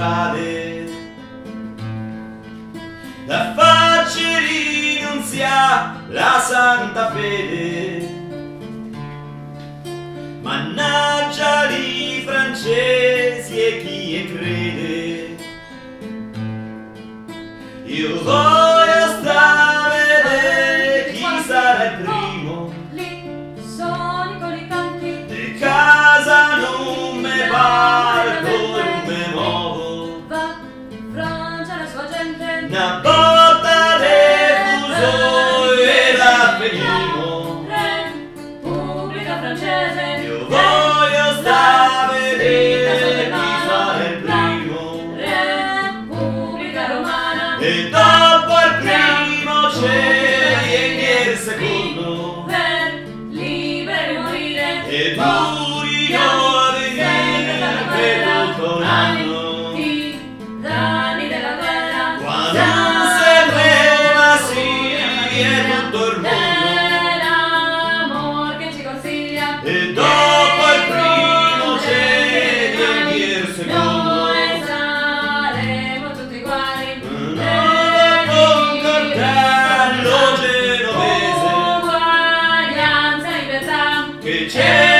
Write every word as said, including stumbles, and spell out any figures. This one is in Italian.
strade, da farci rinunziare la santa fede. Mannaggia i francesi e chi e crede, io voglio stare a vedere chi sarà il primo. Lì sono con i canti De casa non me parto e non me muovo, va Francia la sua gente, una botta de fuso e la finimo. Repubblica francese, Io voglio stare a vedere chi sarà il primo, Repubblica romana, e dopo il primo c'è il secondo, per liberi morire, e durino a venire per tutto un anno. i danni della guerra, Quando si prema sì è tutto il mondo, dell'amor che ci consiglia, e dopo il primo c'è il secondo. noi saremo tutti uguali, Nuovo concordato genovese, uguaglianza e libertà, che c'è